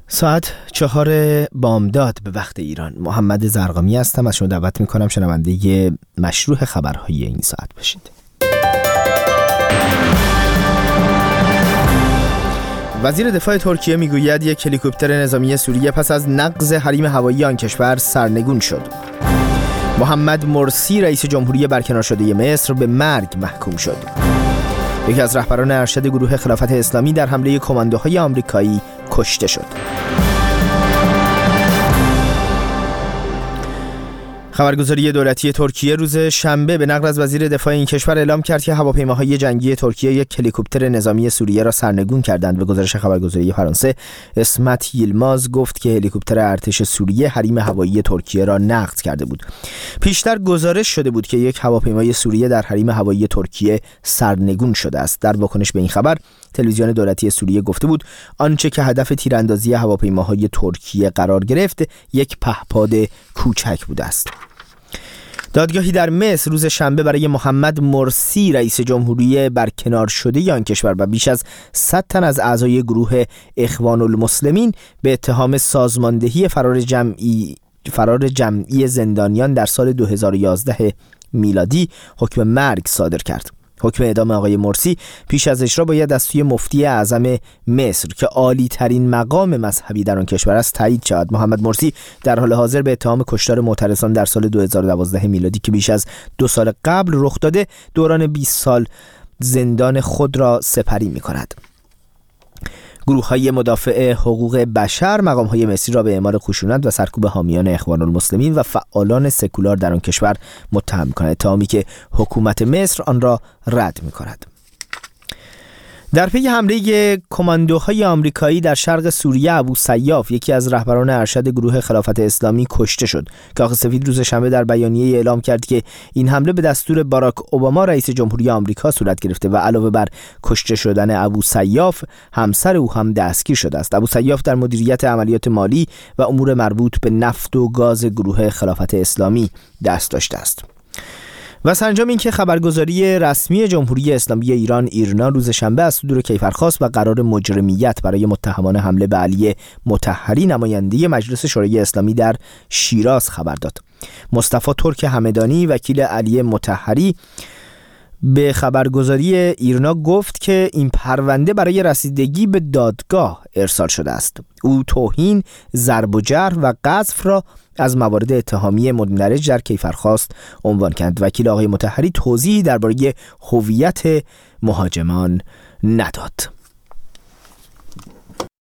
ساعت 4 بامداد به وقت ایران. محمد زرقامی هستم. از شما دعوت میکنم شنونده مشروع خبرهای این ساعت باشید. وزیر دفاع ترکیه میگوید یک هلیکوپتر نظامی سوریه پس از نقض حریم هوایی آن کشور سرنگون شد. محمد مرسی رئیس جمهوری برکنار شده مصر به مرگ محکوم شد. یکی از رهبران ارشد گروه خلافت اسلامی در حمله کماندوهای آمریکایی کشته شد. خبرگزاری دولتی ترکیه روز شنبه به نقل از وزیر دفاع این کشور اعلام کرد که هواپیماهای جنگی ترکیه یک هلیکوپتر نظامی سوریه را سرنگون کردند. به گزارش خبرگزاری فرانسه، اسمت یلماز گفت که هلیکوپتر ارتش سوریه حریم هوایی ترکیه را نقض کرده بود. پیشتر گزارش شده بود که یک هواپیمای سوریه در حریم هوایی ترکیه سرنگون شده است. در واکنش به این خبر، تلویزیون دولتی سوریه گفته بود آنچه که هدف تیراندازی هواپیماهای ترکیه قرار گرفت یک پهپاد کوچک بوده است. دادگاهی در مصر روز شنبه برای محمد مرسی رئیس جمهوری برکنار شده آن کشور و بیش از 100 تن از اعضای گروه اخوان المسلمین به اتهام سازماندهی فرار جمعی زندانیان در سال 2011 میلادی حکم مرگ صادر کرد. حکم اعدام آقای مرسی پیش از اجرا باید از سوی مفتی اعظم مصر که عالی ترین مقام مذهبی در آن کشور است تایید شود. محمد مرسی در حال حاضر به اتهام کشتار معترضان در سال 2012 میلادی که بیش از 2 سال قبل رخ داده دوران 20 سال زندان خود را سپری می کند. گروه‌های مدافع حقوق بشر مقام‌های مصری را به اعمال خشونت و سرکوب حامیان اخوان المسلمین و فعالان سکولار در آن کشور متهم می‌کند، اتهامی که حکومت مصر آن را رد می‌کند. در پی حمله کماندوهای آمریکایی در شرق سوریه، ابو سیاف یکی از رهبران ارشد گروه خلافت اسلامی کشته شد. کاخ سفید روز شنبه در بیانیه اعلام کرد که این حمله به دستور باراک اوباما رئیس جمهوری آمریکا صورت گرفته و علاوه بر کشته شدن ابو سیاف، همسر او هم دستگیر شده است. ابو سیاف در مدیریت عملیات مالی و امور مربوط به نفت و گاز گروه خلافت اسلامی دست داشته است. و سرانجام این که خبرگزاری رسمی جمهوری اسلامی ایران ایرنا روز شنبه از صدور کیفرخواست و قرار مجرمیت برای متهمان حمله به علی مطهری نماینده مجلس شورای اسلامی در شیراز خبر داد. مصطفی ترک همدانی وکیل علی مطهری به خبرگزاری ایرنا گفت که این پرونده برای رسیدگی به دادگاه ارسال شده است. او توهین، ضرب و جرح و قذف را از موارد اتهامی مندرج در کیفرخواست عنوان کرد. وکیل آقای مطهری توضیحی درباره هویت مهاجمان نداد.